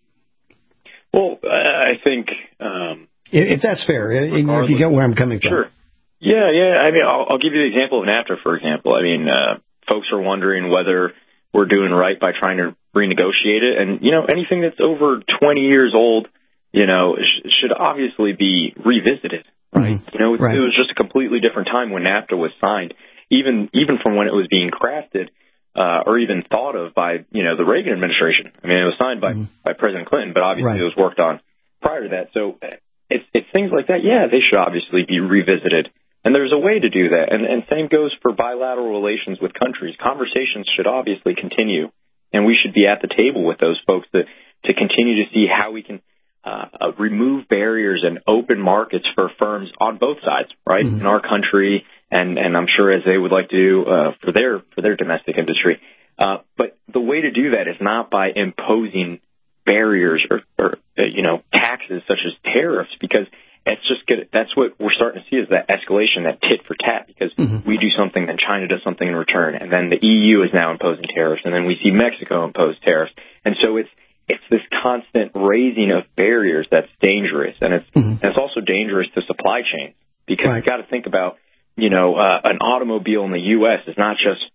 [SPEAKER 3] Well, I think
[SPEAKER 5] if that's fair, if you get where I'm coming from.
[SPEAKER 3] Sure. Yeah. I mean, I'll give you the example of NAFTA, for example. I mean, folks are wondering whether we're doing right by trying to renegotiate it, and anything that's over 20 years old, should obviously be revisited, right?
[SPEAKER 5] Mm-hmm.
[SPEAKER 3] It was just a completely different time when NAFTA was signed, even from when it was being crafted or even thought of by the Reagan administration. I mean, it was signed by President Clinton, but obviously it was worked on prior to that. So it's things like that. Yeah, they should obviously be revisited. And there's a way to do that. And same goes for bilateral relations with countries. Conversations should obviously continue. And we should be at the table with those folks to continue to see how we can remove barriers and open markets for firms on both sides, right? Mm-hmm. In our country, and I'm sure as they would like to do for their domestic industry. But the way to do that is not by imposing barriers or taxes such as tariffs, because it's just good. That's what we're starting to see is that escalation, that tit for tat, because we do something, then China does something in return, and then the EU is now imposing tariffs, and then we see Mexico impose tariffs, and so it's this constant raising of barriers that's dangerous, and it's also dangerous to supply chains, because you've got to think about an automobile in the U.S. is not just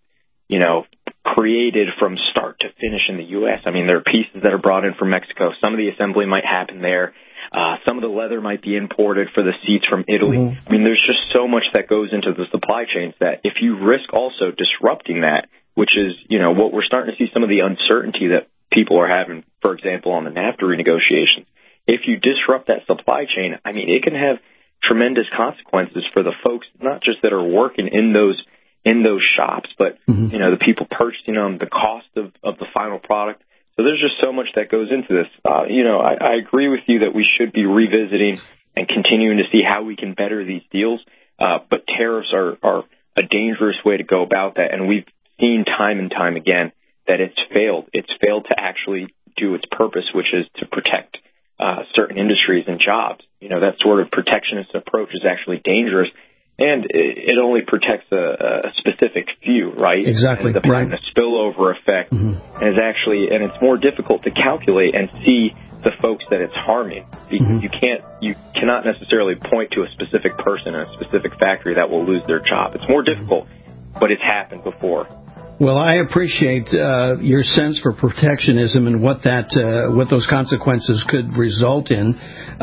[SPEAKER 3] created from start to finish in the U.S. I mean, there are pieces that are brought in from Mexico. Some of the assembly might happen there. Some of the leather might be imported for the seats from Italy. Mm-hmm. I mean, there's just so much that goes into the supply chains that if you risk also disrupting that, which is, what we're starting to see some of the uncertainty that people are having, for example, on the NAFTA renegotiations. If you disrupt that supply chain, I mean, it can have tremendous consequences for the folks, not just that are working in those shops, but, the people purchasing them, the cost of the final product. So there's just so much that goes into this. I agree with you that we should be revisiting and continuing to see how we can better these deals. But tariffs are a dangerous way to go about that. And we've seen time and time again that it's failed. It's failed to actually do its purpose, which is to protect certain industries and jobs. That sort of protectionist approach is actually dangerous. And it only protects a specific few, right?
[SPEAKER 5] Exactly.
[SPEAKER 3] The spillover effect is and it's more difficult to calculate and see the folks that it's harming, because you cannot necessarily point to a specific person in a specific factory that will lose their job. It's more difficult, but it's happened before.
[SPEAKER 5] Well, I appreciate your sense for protectionism and what those consequences could result in,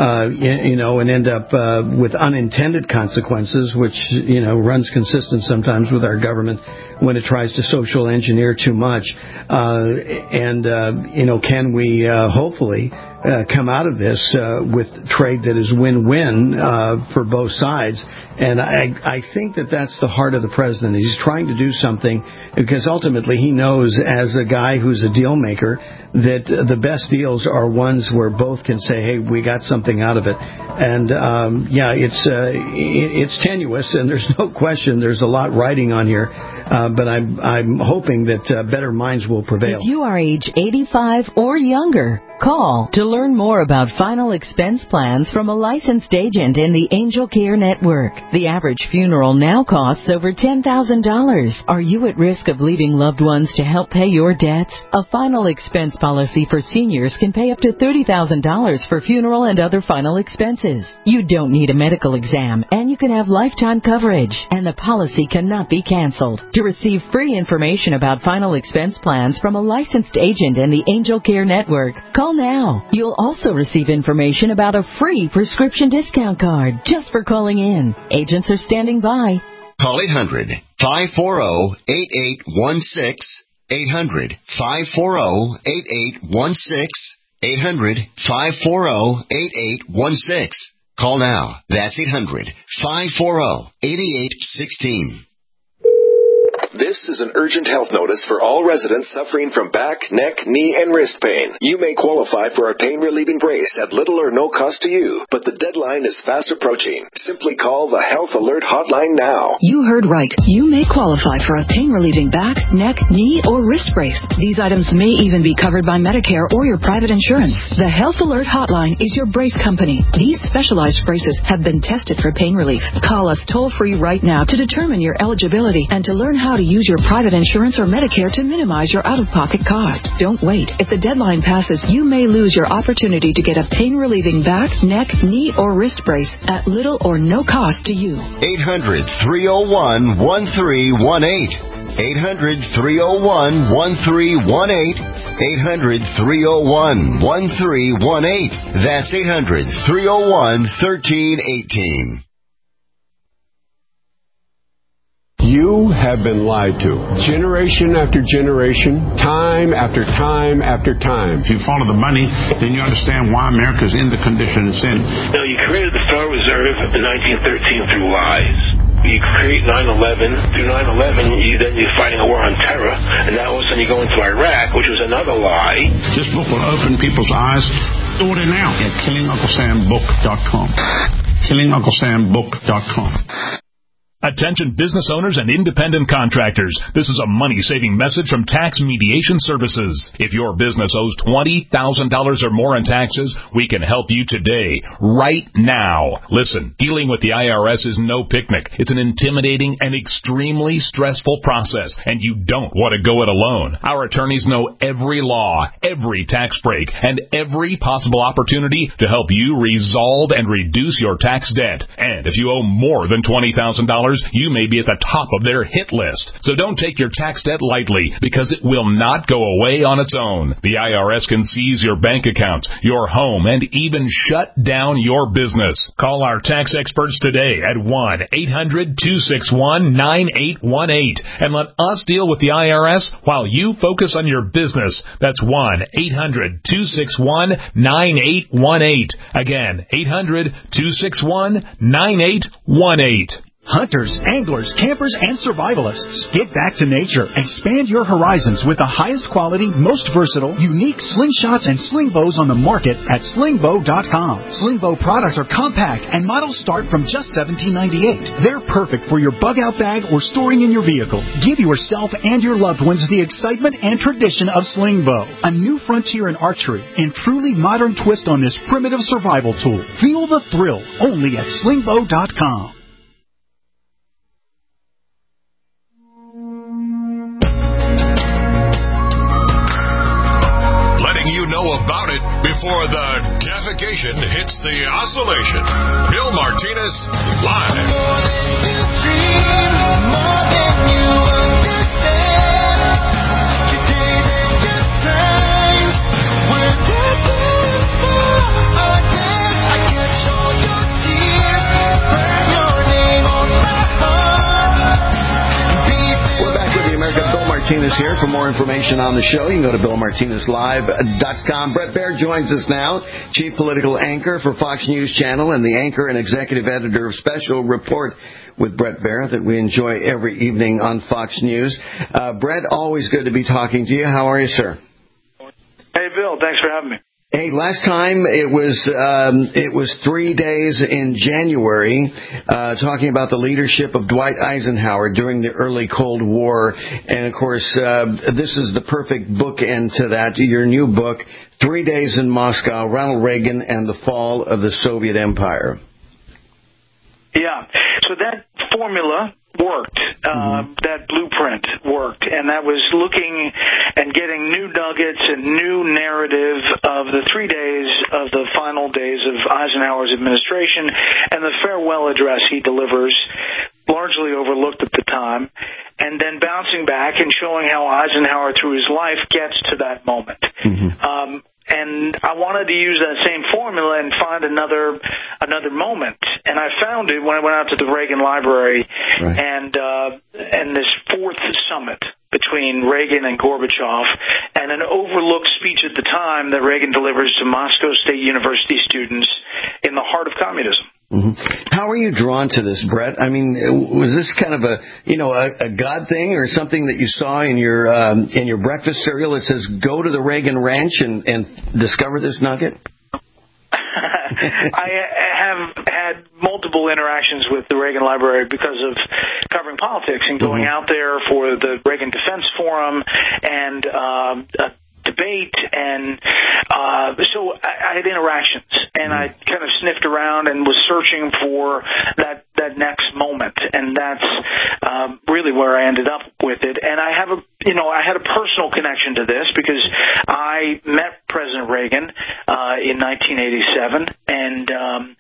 [SPEAKER 5] and end up with unintended consequences, which runs consistent sometimes with our government when it tries to social engineer too much. Can we hopefully come out of this with trade that is win-win for both sides? And I think that's the heart of the president. He's trying to do something because ultimately he knows, as a guy who's a deal maker, that the best deals are ones where both can say, hey, we got something out of it. And it's tenuous, and there's no question there's a lot riding on here. But I'm hoping that better minds will prevail.
[SPEAKER 6] If you are age 85 or younger, call to learn more about final expense plans from a licensed agent in the Angel Care Network. The average funeral now costs over $10,000. Are you at risk of leaving loved ones to help pay your debts? A final expense policy for seniors can pay up to $30,000 for funeral and other final expenses. You don't need a medical exam, and you can have lifetime coverage, and the policy cannot be canceled. To receive free information about final expense plans from a licensed agent in the Angel Care Network, call now. You'll also receive information about a free prescription discount card just for calling in. Agents are standing by.
[SPEAKER 18] Call 800-540-8816. 800-540-8816. 800-540-8816. Call now. That's 800-540-8816.
[SPEAKER 4] This is an urgent health notice for all residents suffering from back, neck, knee, and wrist pain. You may qualify for a pain-relieving brace at little or no cost to you, but the deadline is fast approaching. Simply call the Health Alert Hotline now.
[SPEAKER 6] You heard right. You may qualify for a pain-relieving back, neck, knee, or wrist brace. These items may even be covered by Medicare or your private insurance. The Health Alert Hotline is your brace company. These specialized braces have been tested for pain relief. Call us toll-free right now to determine your eligibility and to learn how to use your private insurance or Medicare to minimize your out-of-pocket cost. Don't wait. If the deadline passes, you may lose your opportunity to get a pain-relieving back, neck, knee, or wrist brace at little or no cost to you.
[SPEAKER 18] 800-301-1318. 800-301-1318. 800-301-1318. That's 800-301-1318.
[SPEAKER 7] You have been lied to. Generation after generation, time after time after time.
[SPEAKER 23] If you follow the money, then you understand why America's in the condition it's in.
[SPEAKER 24] No, you created the Federal Reserve in 1913 through lies. You create 9/11. Through 9/11, you're fighting a war on terror, and now all of a sudden you go into Iraq, which was another lie.
[SPEAKER 23] This book will open people's eyes. Order now at KillingUncleSamBook.com. KillingUncleSamBook.com.
[SPEAKER 25] Attention business owners and independent contractors. This is a money-saving message from Tax Mediation Services. If your business owes $20,000 or more in taxes, we can help you today, right now. Listen, dealing with the IRS is no picnic. It's an intimidating and extremely stressful process, and you don't want to go it alone. Our attorneys know every law, every tax break, and every possible opportunity to help you resolve and reduce your tax debt. And if you owe more than $20,000, you may be at the top of their hit list. So don't take your tax debt lightly, because it will not go away on its own. The IRS can seize your bank accounts, your home, and even shut down your business. Call our tax experts today at 1-800-261-9818 and let us deal with the IRS while you focus on your business. That's 1-800-261-9818. Again, 800-261-9818.
[SPEAKER 26] Hunters, anglers, campers, and survivalists. Get back to nature. Expand your horizons with the highest quality, most versatile, unique slingshots and sling bows on the market at slingbow.com. Sling bow products are compact and models start from just $17.98. They're perfect for your bug-out bag or storing in your vehicle. Give yourself and your loved ones the excitement and tradition of sling bow. A new frontier in archery and truly modern twist on this primitive survival tool. Feel the thrill only at slingbow.com.
[SPEAKER 2] About it before the defecation hits the oscillation. Bill Martinez, live.
[SPEAKER 5] Martinez here. For more information on the show, you can go to BillMartinezLive.com. Bret Baier joins us now, Chief Political Anchor for Fox News Channel and the anchor and executive editor of Special Report with Bret Baier that we enjoy every evening on Fox News. Bret, always good to be talking to you. How are you, sir?
[SPEAKER 27] Hey, Bill. Thanks for having me.
[SPEAKER 5] Hey, last time it was 3 days in January, talking about the leadership of Dwight Eisenhower during the early Cold War, and of course, this is the perfect bookend to that. Your new book, 3 Days in Moscow: Ronald Reagan and the Fall of the Soviet Empire.
[SPEAKER 27] Yeah, so that formula worked. That blueprint worked, and that was looking and getting new nuggets and new narrative of the 3 days of the final days of Eisenhower's administration and the farewell address he delivers, largely overlooked at the time, and then bouncing back and showing how Eisenhower through his life gets to that moment. And I wanted to use that same formula and find another moment. And I found it when I went out to the Reagan Library, and this fourth summit between Reagan and Gorbachev, and an overlooked speech at the time that Reagan delivers to Moscow State University students in the heart of communism.
[SPEAKER 5] How are you drawn to this, Brett? I mean, was this kind of a God thing or something that you saw in your breakfast cereal that says go to the Reagan Ranch and discover this nugget?
[SPEAKER 27] I have had multiple interactions with the Reagan Library because of covering politics and going out there for the Reagan Defense Forum and debate, and so I had interactions, and I kind of sniffed around and was searching for that next moment, and that's really where I ended up with it. And I have I had a personal connection to this because I met President Reagan in 1987, and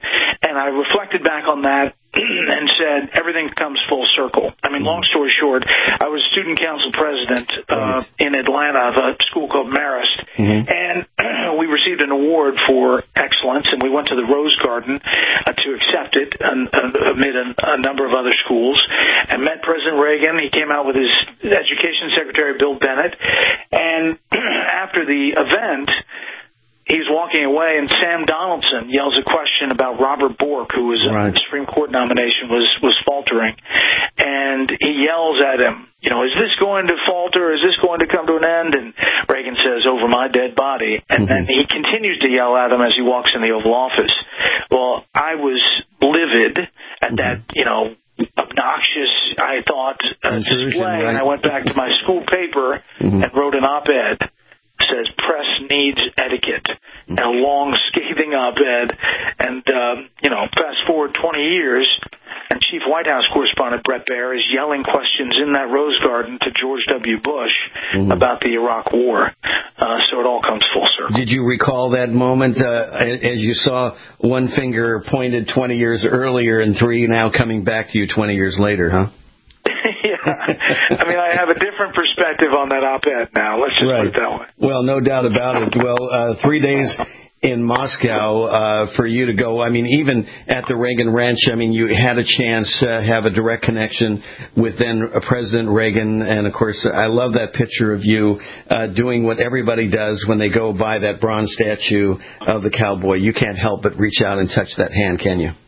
[SPEAKER 27] I reflected back on that and said everything comes full circle. I mean, long story short, I was student council president in Atlanta of a school called Marist, and we received an award for excellence, and we went to the Rose Garden to accept it amid a number of other schools, and met President Reagan. He came out with his Education Secretary, Bill Bennett, and after the event, he's walking away, and Sam Donaldson yells a question about Robert Bork, who was a Supreme Court nomination, was faltering. And he yells at him, is this going to falter? Is this going to come to an end? And Reagan says, over my dead body. And then he continues to yell at him as he walks in the Oval Office. Well, I was livid at that, obnoxious, I thought, display. And I went back to my school paper and wrote an op-ed. Says press needs etiquette, and a long scathing op-ed, and fast forward 20 years, and Chief White House correspondent Bret Baier is yelling questions in that Rose Garden to George W. Bush about the Iraq War. So it all comes full circle.
[SPEAKER 5] Did you recall that moment as you saw one finger pointed 20 years earlier and three now coming back to you 20 years later, huh?
[SPEAKER 27] Yeah. I mean, I have a different perspective on that op-ed now. Let's just put it that way.
[SPEAKER 5] Well, no doubt about it. Well, 3 days in Moscow for you to go. I mean, even at the Reagan Ranch, I mean, you had a chance to have a direct connection with then President Reagan. And, of course, I love that picture of you doing what everybody does when they go by that bronze statue of the cowboy. You can't help but reach out and touch that hand, can you?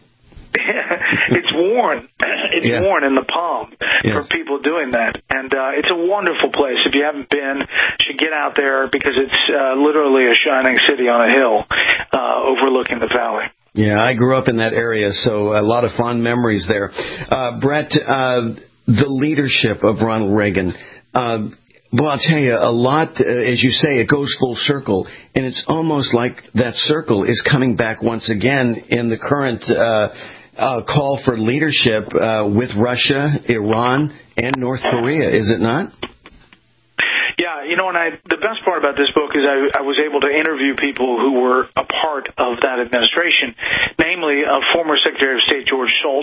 [SPEAKER 27] It's worn. It's worn in the palm for people doing that. And it's a wonderful place. If you haven't been, you should get out there because it's literally a shining city on a hill overlooking the valley.
[SPEAKER 5] Yeah, I grew up in that area, so a lot of fond memories there. Brett, the leadership of Ronald Reagan, well, I'll tell you, a lot, as you say, it goes full circle, and it's almost like that circle is coming back once again in the current call for leadership with Russia, Iran, and North Korea, is it not?
[SPEAKER 27] Yeah, and the best part about this book is I was able to interview people who were a part of that administration, namely former Secretary of State George Shultz,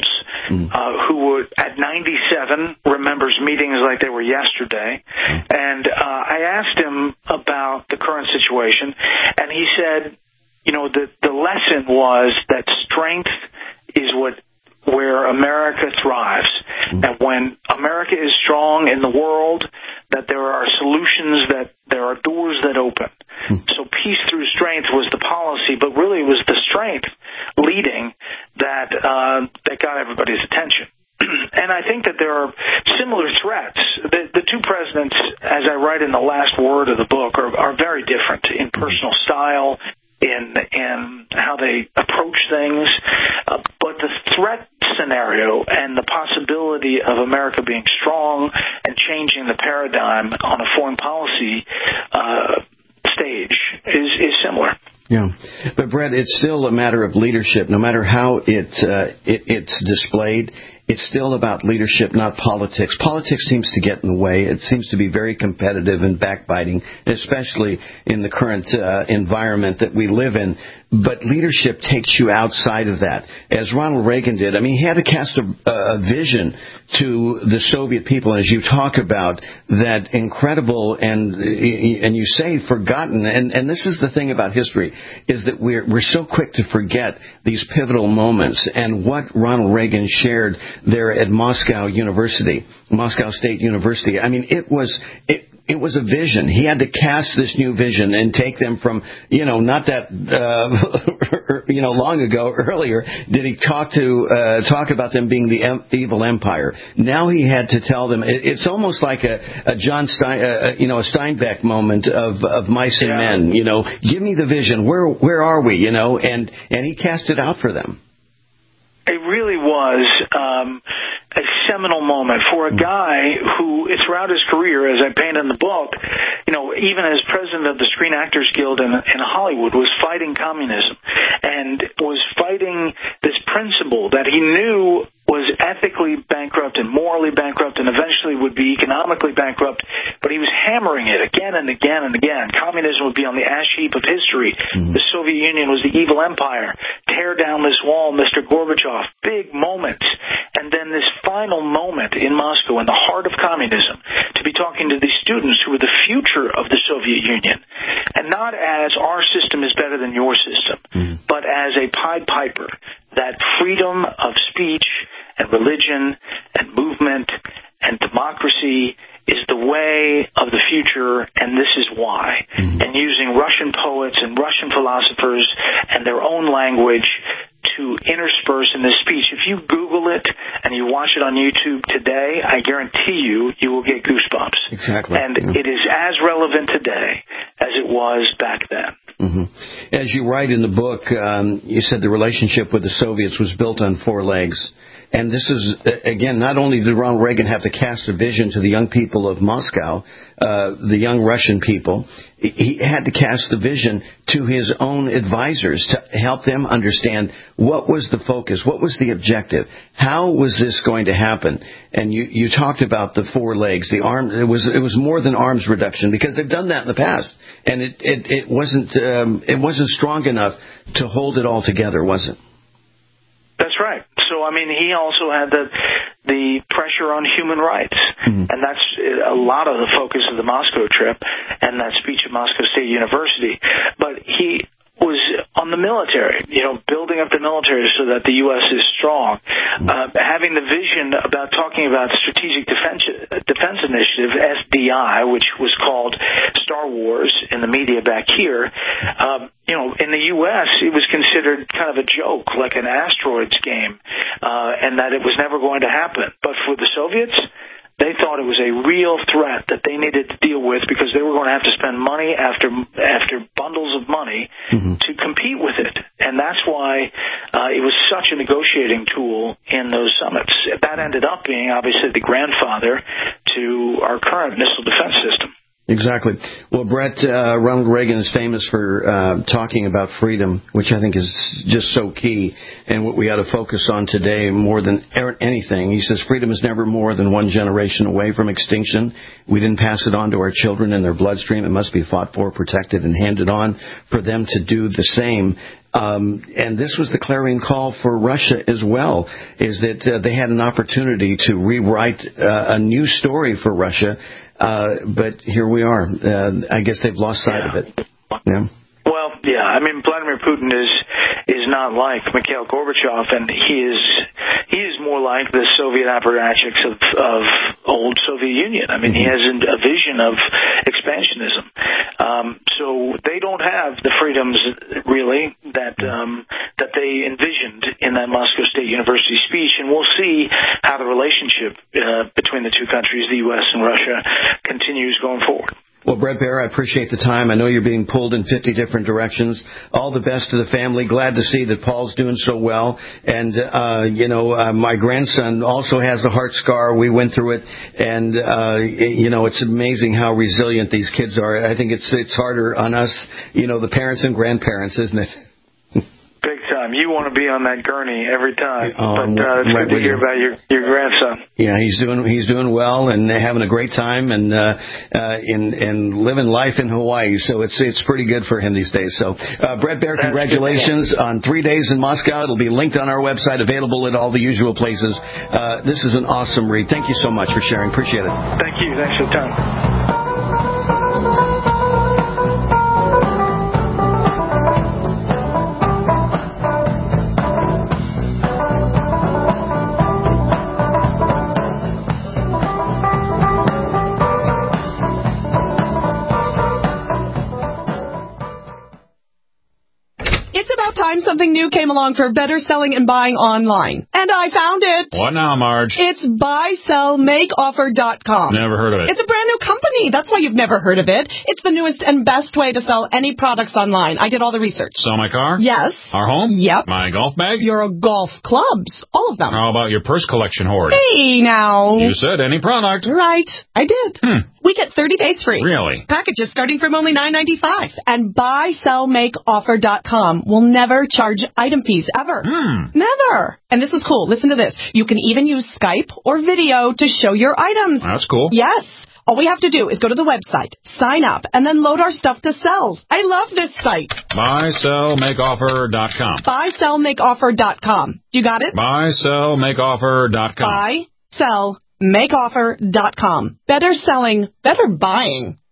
[SPEAKER 27] who at 97 remembers meetings like they were yesterday. And I asked him about the current situation, and he said, the lesson was that strength is where America thrives. And when America is strong in the world, that there are solutions, that there are doors that open. So peace through strength was the policy, but really it was the strength leading that got everybody's attention. And I think that there are similar threats. The two presidents, as I write in the last word of the book, are very different in personal style, in how they approach things, but the threat scenario and the possibility of America being strong and changing the paradigm on a foreign policy stage is similar.
[SPEAKER 5] Yeah, but Brett, it's still a matter of leadership. No matter how it's displayed, it's still about leadership, not politics. Politics seems to get in the way. It seems to be very competitive and backbiting, especially in the current environment that we live in. But leadership takes you outside of that, as Ronald Reagan did. I mean, he had to cast a vision to the Soviet people, as you talk about, that incredible and you say forgotten. And this is the thing about history, is that we're so quick to forget these pivotal moments. And what Ronald Reagan shared there at Moscow State University. I mean, it was a vision. He had to cast this new vision and take them from, not that, long ago, earlier, did he talk about them being the evil empire. Now he had to tell them, it's almost like a John Stein, a Steinbeck moment of Mice and Men, give me the vision. Where are we, and he cast it out for them.
[SPEAKER 27] It really was a seminal moment for a guy who, throughout his career, as I paint in the book, even as president of the Screen Actors Guild in Hollywood, was fighting communism and was fighting this principle that he knew was ethically bankrupt and morally bankrupt and eventually would be economically bankrupt, but he was hammering it again and again and again. Communism would be on the ash heap of history. The Soviet Union was the evil empire. Tear down this wall, Mr. Gorbachev. Big moments. And then this final moment in Moscow, in the heart of communism, to be talking to these students who were the future of the Soviet Union, and not as our system is better than your system, but as a Pied Piper, that freedom of speech and religion and movement and democracy is the way of the future, and this is why. And using Russian poets and Russian philosophers and their own language to intersperse in this speech. If you Google it and you watch it on YouTube today, I guarantee you will get goosebumps.
[SPEAKER 5] Exactly.
[SPEAKER 27] And it is as relevant today as it was back then.
[SPEAKER 5] As you write in the book, you said the relationship with the Soviets was built on four legs. And this is, again, not only did Ronald Reagan have to cast a vision to the young people of Moscow, the young Russian people, he had to cast the vision to his own advisors to help them understand what was the focus, what was the objective, how was this going to happen. And you talked about the four legs, the arm. It was more than arms reduction, because they've done that in the past, and it wasn't strong enough to hold it all together, was it?
[SPEAKER 27] That's right. So, he also had the pressure on human rights, and that's a lot of the focus of the Moscow trip and that speech at Moscow State University. But he was on the military, building up the military so that the U.S. is strong, having the vision about talking about Strategic Defense Initiative, SDI, which was called Star Wars in the media back here. In the U.S., it was considered kind of a joke, like an asteroids game, and that it was never going to happen. But for the Soviets, they thought it was a real threat that they needed to deal with, because they were going to have to spend money after bundles of money to compete with it. And that's why it was such a negotiating tool in those summits. That ended up being, obviously, the grandfather to our current missile defense system.
[SPEAKER 5] Exactly. Well, Brett, Ronald Reagan is famous for talking about freedom, which I think is just so key, and what we ought to focus on today more than anything. He says freedom is never more than one generation away from extinction. We didn't pass it on to our children in their bloodstream. It must be fought for, protected, and handed on for them to do the same. And this was the clarion call for Russia as well, is that they had an opportunity to rewrite a new story for Russia. But here we are. I guess they've lost sight of it. Yeah.
[SPEAKER 27] Well, yeah. Vladimir Putin is not like Mikhail Gorbachev, and he is more like the Soviet apparatchiks of old Soviet Union. He has a vision of expansionism. So they don't have the freedoms really that they envisioned in that Moscow State University speech, and we'll see how the relationship between the two countries, the U.S. and Russia, continues going forward.
[SPEAKER 5] Well, Brett Baer, I appreciate the time. I know you're being pulled in 50 different directions. All the best to the family. Glad to see that Paul's doing so well. And, my grandson also has a heart scar. We went through it. And, it's amazing how resilient these kids are. I think it's harder on us, the parents and grandparents, isn't it?
[SPEAKER 27] Big time. You want to be on that gurney every time. But it's good to hear about your grandson.
[SPEAKER 5] Yeah, he's doing well and having a great time and living life in Hawaii. So it's pretty good for him these days. So Brett Baer, congratulations on 3 days in Moscow. It'll be linked on our website, available at all the usual places. This is an awesome read. Thank you so much for sharing. Appreciate it.
[SPEAKER 27] Thank you. Thanks for the time.
[SPEAKER 1] about time something new came along for better selling and buying online. And I found it.
[SPEAKER 9] What now, Marge?
[SPEAKER 1] It's buysellmakeoffer.com.
[SPEAKER 9] Never heard of it.
[SPEAKER 1] It's a brand new company. That's why you've never heard of it. It's the newest and best way to sell any products online. I did all the research.
[SPEAKER 9] Sell my car?
[SPEAKER 1] Yes.
[SPEAKER 9] Our home?
[SPEAKER 1] Yep.
[SPEAKER 9] My golf bag?
[SPEAKER 1] Your golf clubs. All of them.
[SPEAKER 9] How about your purse collection hoard?
[SPEAKER 1] Hey, now.
[SPEAKER 9] You said any product.
[SPEAKER 1] Right. I did. We get 30 days free.
[SPEAKER 9] Really?
[SPEAKER 1] Packages starting from only $9.95. And buysellmakeoffer.com will never charge item fees ever. Never. And this is cool. Listen to this. You can even use Skype or video to show your items.
[SPEAKER 9] That's cool.
[SPEAKER 1] Yes. All we have to do is go to the website, sign up, and then load our stuff to sell. I love this site.
[SPEAKER 9] Buysellmakeoffer.com.
[SPEAKER 1] Buysellmakeoffer.com. You got it?
[SPEAKER 9] Buysellmakeoffer.com.
[SPEAKER 1] Buysellmakeoffer.com. Better selling, better buying.